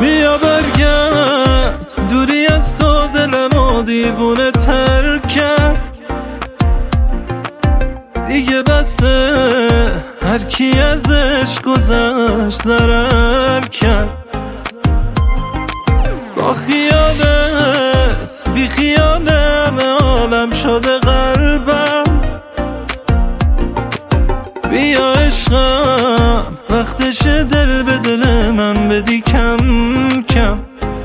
بیا برگرد، دوری از تو دلمو دیوونه تر کرد. دیگه بسه، هر کی ازش گذشت ضرر کرد. با خیالت بی خیالم عالم شده قلبم. بیا عشقم، وقتش دل به دل من بدی کم کم.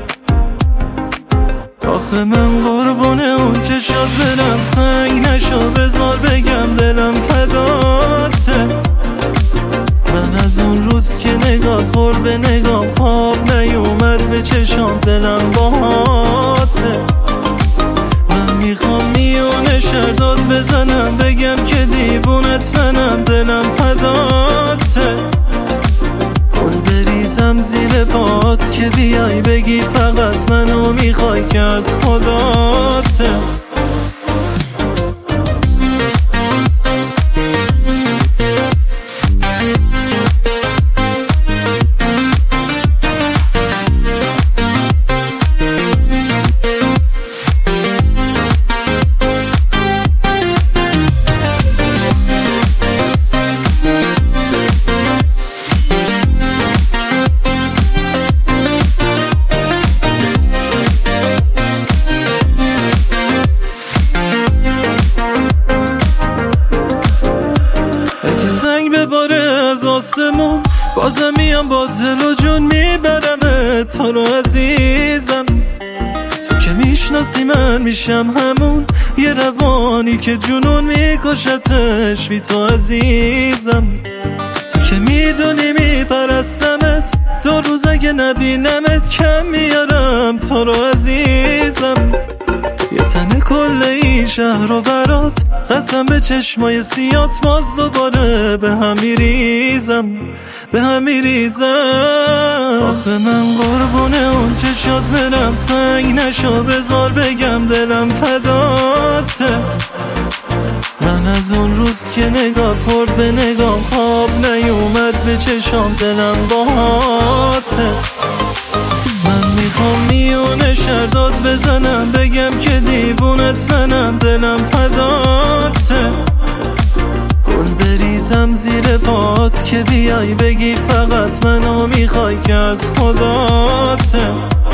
آخه من قربونه اون چشات برم، سنگ نشو بذار بگم دلم فداته. من از اون روز که نگات خورد به نگام، خواب نیومد به چشام، دلم باهاته. من میخوام میونه شرداد بزنم، بگم که دیوونت منم، دلم فداته. گل بریزم زیر پات که بیای بگی فقط منو میخوای که از خداته. سنگ بباره از آسمون، بازم میام با دل و جون میبرم تو رو عزیزم. تو که میشناسی من میشم همون یه روانی که جنون میکشتش بی تو عزیزم. تو که میدونی میپرستمت، 2 روز اگه نبینمت کم میارم تو رو عزیزم. یه تن کل این شهر رو برات، قسم به چشمای سیات، باز دوباره به هم میریزم، به هم میریزم. آخه من قربونه اون چشات برم، سنگ نشو بذار بگم دلم فداته. من از اون روز که نگات خورد به نگام، خواب نیومد به چشام، دلم باهاته. من میخوام میونه شرداد بزنم، بگم که دیوونت منم، دلم فداته. گل بریزم زیر پات که بیای بگی فقط منو میخوای که از خداته.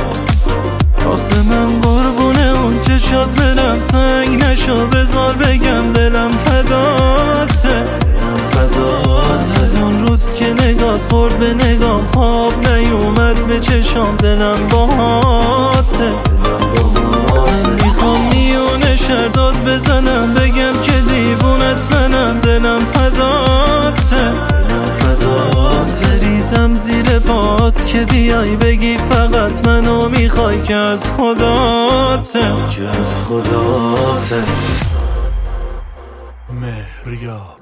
آخه من قربونه اون چشات برم، سنگ نشو بذار بگم دلم فداته. من از اون روز که نگات خورد به نگام، خواب نیومد به چشام، دلم باهاته. من میخوام میونه شرداد بزنم، بگم که دیوونت منم، دلم فداته. بریزم زیر پات که بیای بگی فقط منو میخوای که از خداته، که از خداته. مهریاب.